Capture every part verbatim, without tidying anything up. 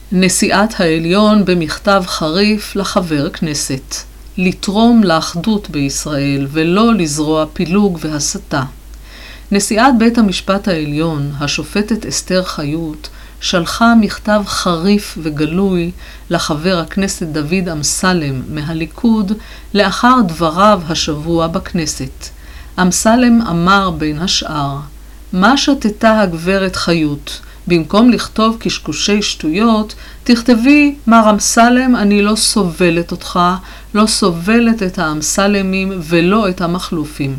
נשיאת העליון במכתב חריף לחבר כנסת, לתרום לאחדות בישראל ולא לזרוע פילוג והסתה. נשיאת בית המשפט העליון, השופטת אסתר חיות, שלחה מכתב חריף וגלוי לחבר הכנסת דוד אמסלם מהליכוד לאחר דבריו השבוע בכנסת. אמסלם אמר בין השאר, מה שתתה הגברת חיות? במקום לכתוב קשקושי שטויות, תכתבי, מר אמסלם, אני לא סובלת אותך, לא סובלת את האמסלמים ולא את המחלופים.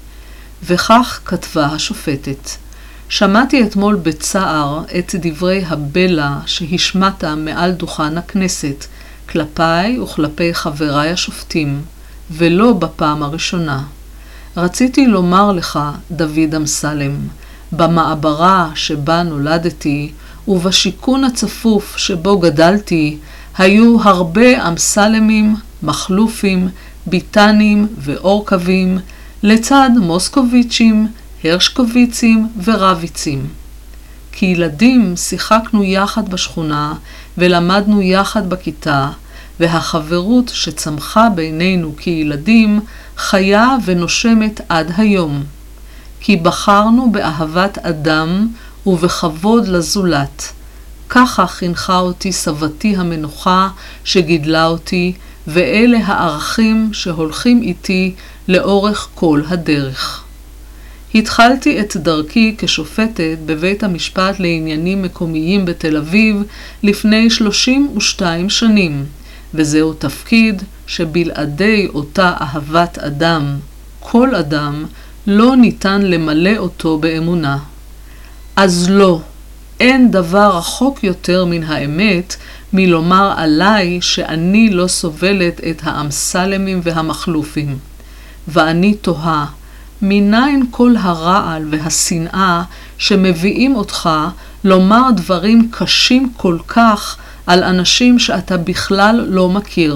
וכך כתבה השופטת, שמעתי אתמול בצער את דברי הבלע שהשמעת מעל דוכן הכנסת, כלפיי וכלפי חבריי השופטים, ולא בפעם הראשונה. רציתי לומר לך, דוד אמסלם, במעברה שבה נולדתי ובשיקון הצפוף שבו גדלתי, היו הרבה אמסלמים, מחלופים, ביטנים ואורקבים, לצד מוסקוביצ'ים, הרשקוביצים ורביצים. כילדים שיחקנו יחד בשכונה ולמדנו יחד בכיתה, והחברות שצמחה בינינו כילדים חיה ונושמת עד היום. כי בחרנו באהבת אדם ובכבוד לזולת. ככה חינכה אותי סבתי המנוחה שגידלה אותי, ואלה הערכים שהולכים איתי לאורך כל הדרך. התחלתי את דרכי כשופטת בבית המשפט לעניינים מקומיים בתל אביב לפני שלושים ושתיים שנים, וזהו תפקיד שבלעדי אותה אהבת אדם, כל אדם, לא ניתן למלא אותו באמונה. אז לא, אין דבר רחוק יותר מן האמת מלומר עליי שאני לא סובלת את האמסלמים והמחלופים. ואני תוהה, מניין כל הרעל והשנאה שמביאים אותך לומר דברים קשים כל כך על אנשים שאתה בכלל לא מכיר.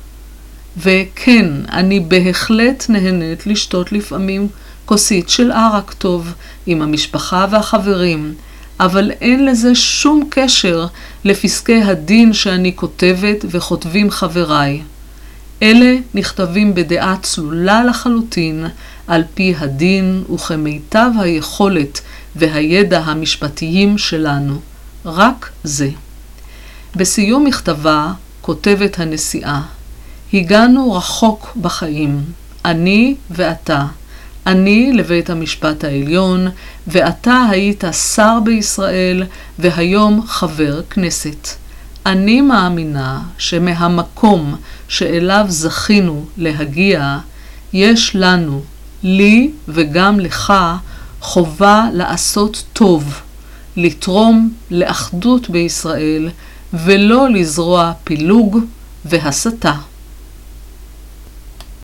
וכן, אני בהחלט נהנית לשתות לפעמים כוסית של ערק טוב עם המשפחה והחברים, אבל אין לזה שום קשר לפסקי הדין שאני כותבת וכותבים חבריי. אלה נכתבים בדעה צלולה לחלוטין על פי הדין וכמיטב היכולת והידע המשפטיים שלנו. רק זה. בסיום מכתבה כותבת הנשיאה, הגענו רחוק בחיים, אני ואתה. אני לבית המשפט העליון, ואתה היית שר בישראל והיום חבר כנסת. אני מאמינה שמהמקום שאליו זכינו להגיע, יש לנו, לי וגם לך, חובה לעשות טוב, לתרום לאחדות בישראל ולא לזרוע פילוג והסתה.